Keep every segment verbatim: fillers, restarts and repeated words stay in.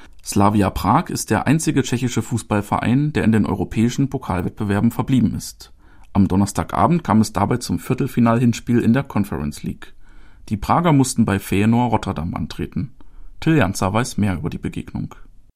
Slavia Prag ist der einzige tschechische Fußballverein, der in den europäischen Pokalwettbewerben verblieben ist. Am Donnerstagabend kam es dabei zum Viertelfinal-Hinspiel in der Conference League. Die Prager mussten bei Feyenoord Rotterdam antreten. Till Janza weiß mehr über die Begegnung.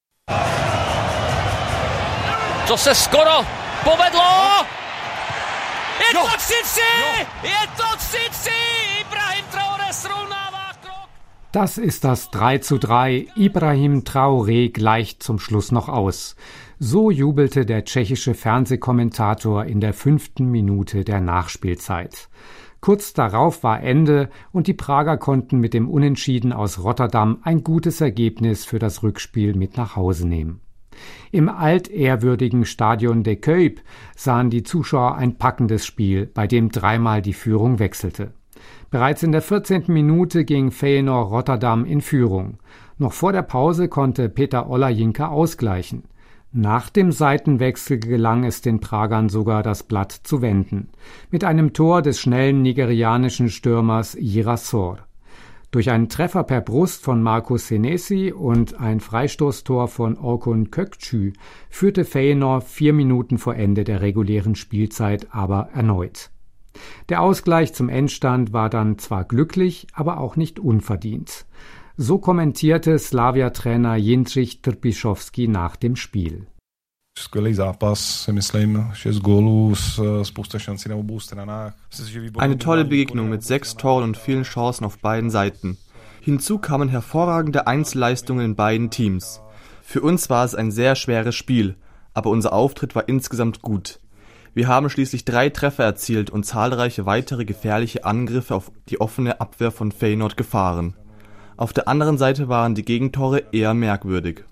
To se skoro povedlo! Je to tři tři! Je to tři tři! Ibrahim Traoré srovnává krok! Das ist das drei zu drei. Ibrahim Traoré gleicht zum Schluss noch aus. So jubelte der tschechische Fernsehkommentator in der fünften Minute der Nachspielzeit. Kurz darauf war Ende und die Prager konnten mit dem Unentschieden aus Rotterdam ein gutes Ergebnis für das Rückspiel mit nach Hause nehmen. Im altehrwürdigen Stadion de Kuip sahen die Zuschauer ein packendes Spiel, bei dem dreimal die Führung wechselte. Bereits in der vierzehnten Minute ging Feyenoord Rotterdam in Führung. Noch vor der Pause konnte Petar Olajinka ausgleichen. Nach dem Seitenwechsel gelang es den Pragern sogar, das Blatt zu wenden. Mit einem Tor des schnellen nigerianischen Stürmers Girasor. Durch einen Treffer per Brust von Marco Senesi und ein Freistoßtor von Orkun Kökçü führte Feyenoord vier Minuten vor Ende der regulären Spielzeit aber erneut. Der Ausgleich zum Endstand war dann zwar glücklich, aber auch nicht unverdient. So kommentierte Slavia-Trainer Jindřich Trpišovský nach dem Spiel. Eine tolle Begegnung mit sechs Toren und vielen Chancen auf beiden Seiten. Hinzu kamen hervorragende Einzelleistungen in beiden Teams. Für uns war es ein sehr schweres Spiel, aber unser Auftritt war insgesamt gut. Wir haben schließlich drei Treffer erzielt und zahlreiche weitere gefährliche Angriffe auf die offene Abwehr von Feyenoord gefahren. Auf der anderen Seite waren die Gegentore eher merkwürdig.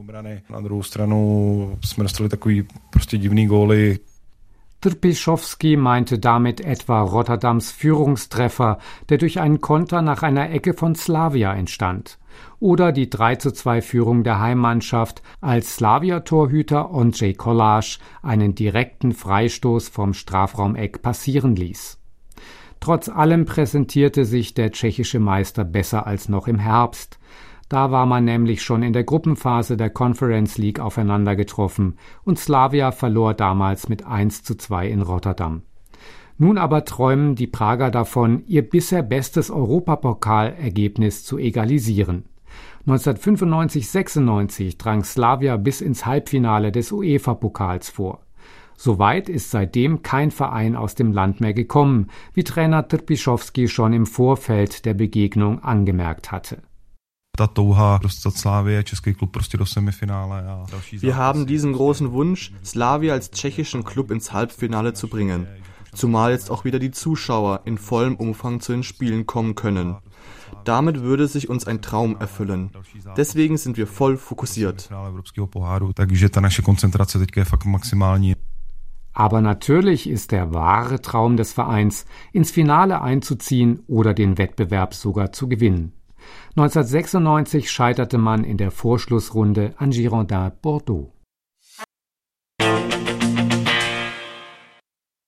Trpišovský meinte damit etwa Rotterdams Führungstreffer, der durch einen Konter nach einer Ecke von Slavia entstand. Oder die drei zu zwei Führung der Heimmannschaft, als Slavia-Torhüter Ondřej Kolář einen direkten Freistoß vom Strafraumeck passieren ließ. Trotz allem präsentierte sich der tschechische Meister besser als noch im Herbst. Da war man nämlich schon in der Gruppenphase der Conference League aufeinander getroffen und Slavia verlor damals mit eins zu zwei in Rotterdam. Nun aber träumen die Prager davon, ihr bisher bestes Europapokalergebnis zu egalisieren. neunzehnhundertfünfundneunzig sechsundneunzig drang Slavia bis ins Halbfinale des UEFA-Pokals vor. Soweit ist seitdem kein Verein aus dem Land mehr gekommen, wie Trainer Trpišovský schon im Vorfeld der Begegnung angemerkt hatte. Wir haben diesen großen Wunsch, Slavia als tschechischen Klub ins Halbfinale zu bringen, zumal jetzt auch wieder die Zuschauer in vollem Umfang zu den Spielen kommen können. Damit würde sich uns ein Traum erfüllen. Deswegen sind wir voll fokussiert. Aber natürlich ist der wahre Traum des Vereins, ins Finale einzuziehen oder den Wettbewerb sogar zu gewinnen. neunzehnhundertsechsundneunzig scheiterte man in der Vorschlussrunde an Girondins Bordeaux.